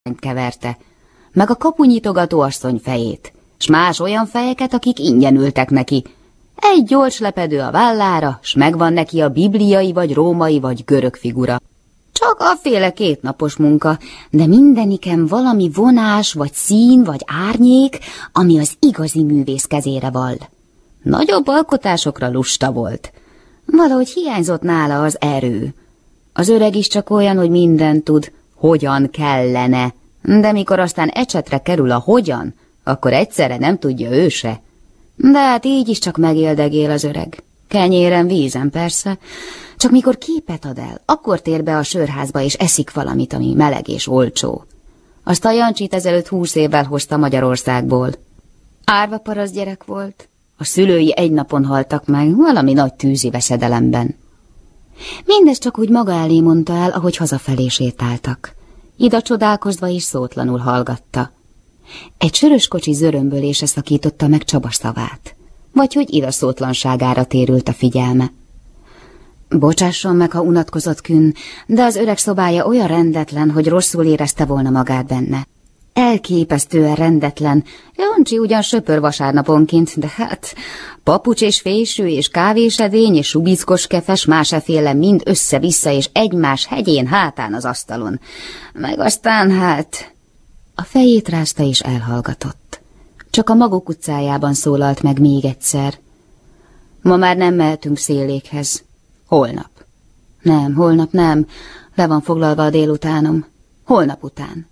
keverte, meg a kapunyitogató asszony fejét, s más olyan fejeket, akik ingyen ültek neki. Egy gyors lepedő a vállára, s megvan neki a bibliai, vagy római, vagy görög figura. Csak afféle 2 napos munka, de mindeniken valami vonás, vagy szín, vagy árnyék, ami az igazi művész kezére vall. Nagyobb alkotásokra lusta volt. Valahogy hiányzott nála az erő. Az öreg is csak olyan, hogy mindent tud, hogyan kellene, de mikor aztán ecsetre kerül a hogyan, akkor egyszerre nem tudja ő se. De hát így is csak megéldegél az öreg. Kenyéren, vízen persze, csak mikor képet ad el, akkor tér be a sörházba és eszik valamit, ami meleg és olcsó. Azt a Jancsit ezelőtt 20 évvel hozta Magyarországból. Árva paraszt gyerek volt. A szülői egy napon haltak meg, valami nagy tűzi veszedelemben. Mindez csak úgy maga elé mondta el, ahogy hazafelé sétáltak. Ida csodálkozva és szótlanul hallgatta. Egy sörös kocsi zörömbölése szakította meg Csaba szavát, vagy hogy Ida szótlanságára térült a figyelme. Bocsásson meg, ha unatkozott Künn, de az öreg szobája olyan rendetlen, hogy rosszul érezte volna magát benne. Elképesztően rendetlen. Jancsi ugyan söpör vasárnaponként, de hát papucs és fésű és kávésedény és subickos kefes máseféle mind össze-vissza és egymás hegyén hátán az asztalon. Meg aztán hát... A fejét rázta és elhallgatott. Csak a maguk utcájában szólalt meg még egyszer. Ma már nem mehetünk Szélékhez. Holnap. Nem, holnap nem. Le van foglalva a délutánom. Holnap után.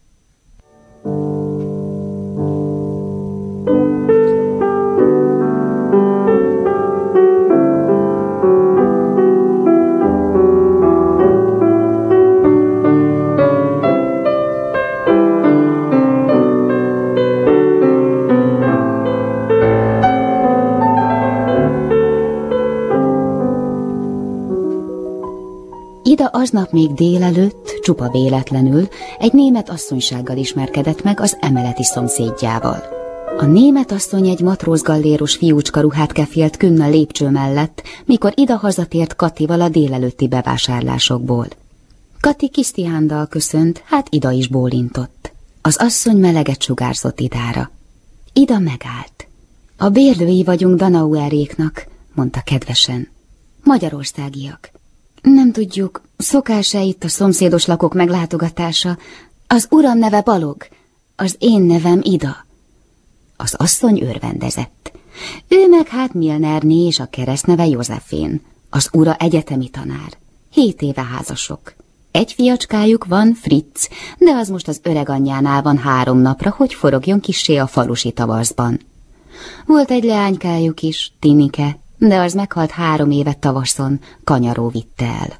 Ida aznap még délelőtt, csupa véletlenül egy német asszonysággal ismerkedett meg az emeleti szomszédjával. A német asszony egy matrózgalléros fiúcska ruhát kefilt Künn a lépcső mellett, mikor Ida hazatért Katival a délelőtti bevásárlásokból. Kati Kisztiándal köszönt, hát Ida is bólintott. Az asszony meleget sugárzott Idára. Ida megállt. A bérlői vagyunk Danaueréknak, mondta kedvesen. Magyarországiak. Nem tudjuk, szokás-e itt a szomszédos lakók meglátogatása. Az uram neve Balog, az én nevem Ida. Az asszony örvendezett. Ő meg hát Milnerné és a keresztneve Józsefén. Az ura egyetemi tanár. 7 éve házasok. Egy fiacskájuk van, Fritz, de az most az öreg anyjánál van 3 napra, hogy forogjon kissé a falusi tavaszban. Volt egy leánykájuk is, Tinike, de az meghalt 3 évet tavaszon, kanyaró vitte el.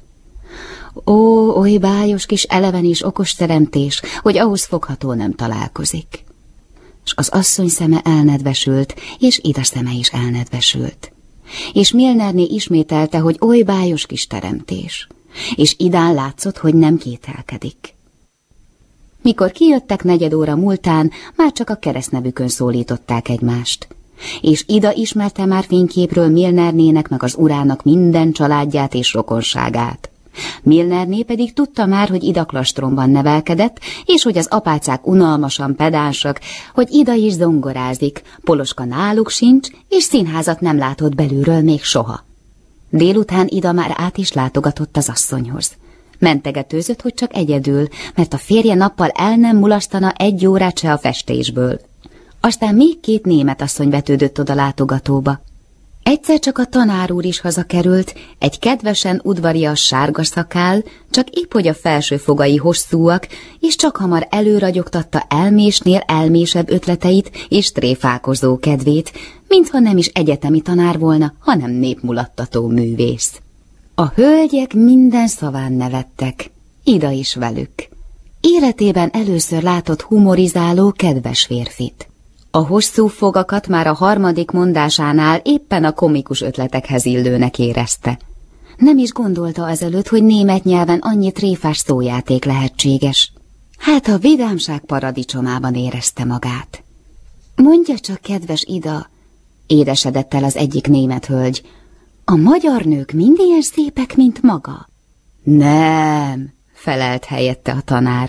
Ó, oly bájos kis eleven és okos teremtés, hogy ahhoz fogható nem találkozik. S az asszony szeme elnedvesült, és Ida szeme is elnedvesült. És Milnerné ismételte, hogy oly bájos kis teremtés, és Idán látszott, hogy nem kételkedik. Mikor kijöttek 4 óra múltán, már csak a keresztnevükön szólították egymást. És Ida ismerte már fényképről Milnernének meg az urának minden családját és rokonságát. Milnerné pedig tudta már, hogy Ida klastromban nevelkedett, és hogy az apácák unalmasan pedánsak, hogy Ida is zongorázik, Poloska náluk sincs, és színházat nem látott belülről még soha. Délután Ida már át is látogatott az asszonyhoz. Mentegetőzött, hogy csak egyedül, mert a férje nappal el nem mulasztana 1 órát se a festésből. Aztán még 2 német asszony vetődött oda látogatóba. Egyszer csak a tanár úr is hazakerült, egy kedvesen udvarias sárga szakál, csak épp hogy a felső fogai hosszúak, és csak hamar előragyogtatta elmésnél elmésebb ötleteit és tréfálkozó kedvét, mintha nem is egyetemi tanár volna, hanem népmulattató művész. A hölgyek minden szaván nevettek, Ida is velük. Életében először látott humorizáló, kedves férfit. A hosszú fogakat már a 3. mondásánál éppen a komikus ötletekhez illőnek érezte. Nem is gondolta azelőtt, hogy német nyelven annyi tréfás szójáték lehetséges. Hát a vidámság paradicsomában érezte magát. Mondja csak, kedves Ida, édesedett el az egyik német hölgy, a magyar nők mind ilyen szépek, mint maga? Nem, felelt helyette a tanár.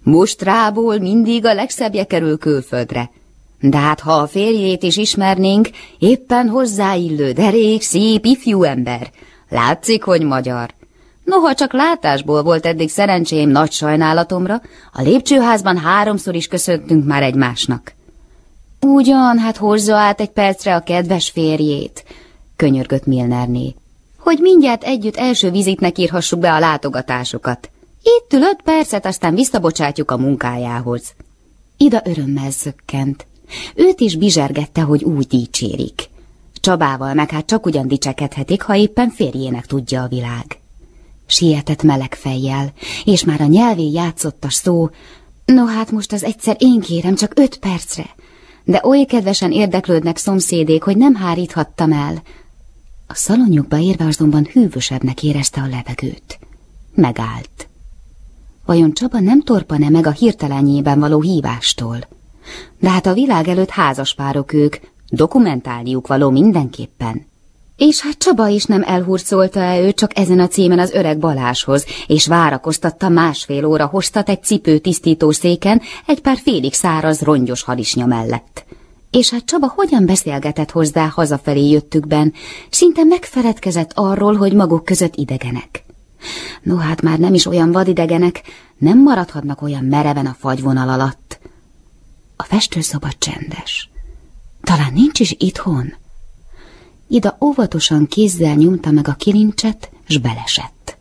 Mustrából mindig a legszebbje kerül külföldre. De hát ha a férjét is ismernénk, éppen hozzáillő, derék, szép, ifjú ember. Látszik, hogy magyar. Noha csak látásból volt eddig szerencsém nagy sajnálatomra, a lépcsőházban 3-szor is köszöntünk már egymásnak. Ugyan, hát hozza át egy percre a kedves férjét, könyörgött Milnerné, hogy mindjárt együtt első vizitnek írhassuk be a látogatásokat. Itt ül 5 percet, aztán visszabocsátjuk a munkájához. Ida örömmel zökkent. Őt is bizsergette, hogy úgy dicsérik. Csabával meg hát csak ugyan dicsekedhetik, ha éppen férjének tudja a világ. Sietett meleg fejjel, és már a nyelvén játszott a szó. No hát most az egyszer én kérem, csak 5 percre. De oly kedvesen érdeklődnek szomszédék, hogy nem háríthattam el. A szalonjukba érve azonban hűvösebbnek érezte a levegőt. Megállt. Vajon Csaba nem torpan-e meg a hirtelenjében való hívástól? De hát a világ előtt házaspárok ők, dokumentálniuk való mindenképpen. És hát Csaba is nem elhurcolta-e őt csak ezen a címen az öreg Balázshoz, és várakoztatta 1,5 óra hoztat egy cipőtisztító széken egy pár félig száraz, rongyos harisnya mellett. És hát Csaba hogyan beszélgetett hozzá hazafelé jöttükben, szinte megfeledkezett arról, hogy maguk között idegenek. No hát már nem is olyan vadidegenek, nem maradhatnak olyan mereven a fagyvonal alatt. A festőszoba csendes. Talán nincs is itthon? Ida óvatosan kézzel nyomta meg a kilincset, s belesett.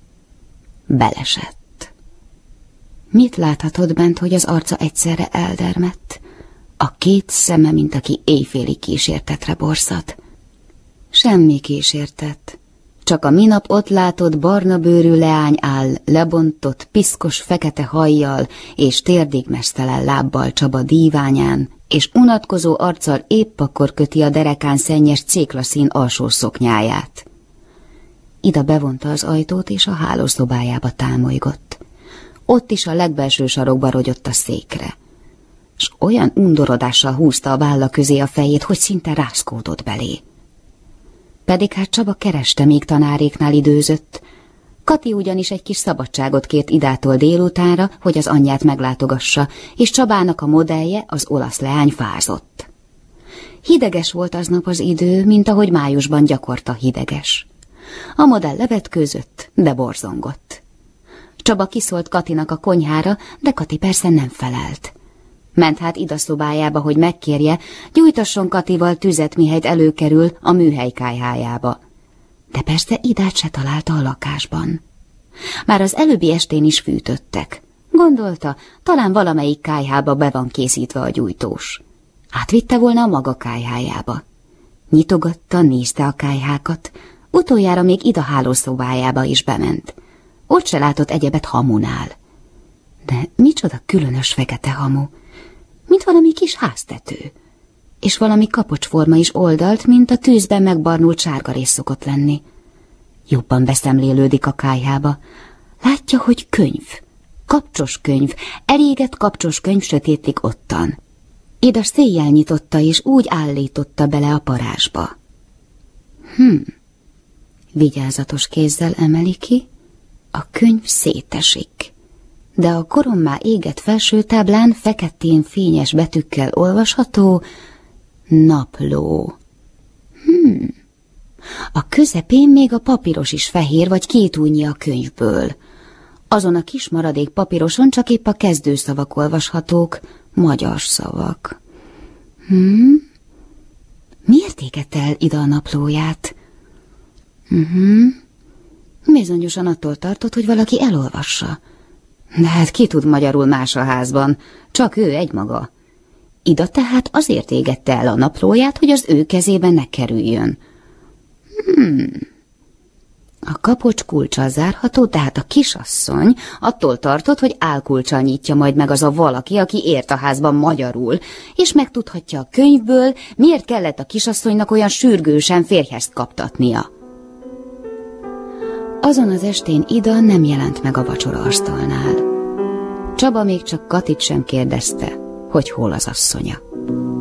Belesett. Mit láthatott bent, hogy az arca egyszerre eldermedt? A 2 szeme, mint aki éjféli kísértetre borzad. Semmi kísértet. Csak a minap ott látott barna bőrű leány áll, lebontott, piszkos fekete hajjal és térdig meztelen lábbal Csaba díványán, és unatkozó arccal épp akkor köti a derekán szennyes céklaszín alsó szoknyáját. Ida bevonta az ajtót, és a hálószobájába támolygott. Ott is a legbelső sarokba rogyott a székre, s olyan undorodással húzta a válla közé a fejét, hogy szinte rázkódott belé. Pedig hát Csaba kereste, míg tanáréknál időzött. Kati ugyanis egy kis szabadságot kért Idától délutánra, hogy az anyját meglátogassa, és Csabának a modellje, az olasz leány fázott. Hideges volt aznap az idő, mint ahogy májusban gyakorta hideges. A modell levetkőzött, de borzongott. Csaba kiszólt Katinak a konyhára, de Kati persze nem felelt. Ment hát Ida szobájába, hogy megkérje, gyújtasson Katival tüzet, mihelyt előkerül a műhely kályhájába. De persze Idát se találta a lakásban. Már az előbbi estén is fűtöttek. Gondolta, talán valamelyik kályhába be van készítve a gyújtós. Átvitte volna a maga kályhájába. Nyitogatta, nézte a kályhákat, utoljára még Ida hálószobájába is bement. Ott se látott egyebet hamunál. De micsoda különös fekete hamu, mint valami kis háztető, és valami kapocsforma is oldalt, mint a tűzben megbarnult sárgarész szokott lenni. Jobban beszemlélődik a kályhába. Látja, hogy könyv, kapcsos könyv, elégett kapcsos könyv sötétik ottan. Ida széjjel nyitotta, és úgy állította bele a parázsba. Vigyázatos kézzel emeli ki, a könyv szétesik. De a korommá égett felsőtáblán feketén fényes betűkkel olvasható napló. A közepén még a papíros is fehér, vagy 2 ujjnyi a könyvből. Azon a kis maradék papíroson csak épp a kezdőszavak olvashatók, magyar szavak. Miért égett el Ida a naplóját? Bizonyosan attól tartott, hogy valaki elolvassa. De hát ki tud magyarul más a házban, csak ő egymaga. Ida tehát azért égette el a naplóját, hogy az ő kezébe ne kerüljön. A kapocs kulccsal zárható, de hát a kisasszony attól tartott, hogy álkulccsal nyitja majd meg az a valaki, aki ért a házban magyarul, és megtudhatja a könyvből, miért kellett a kisasszonynak olyan sürgősen férjhez kaptatnia. Azon az estén Ida nem jelent meg a vacsoraasztalnál. Csaba még csak Katit sem kérdezte, hogy hol az asszonya.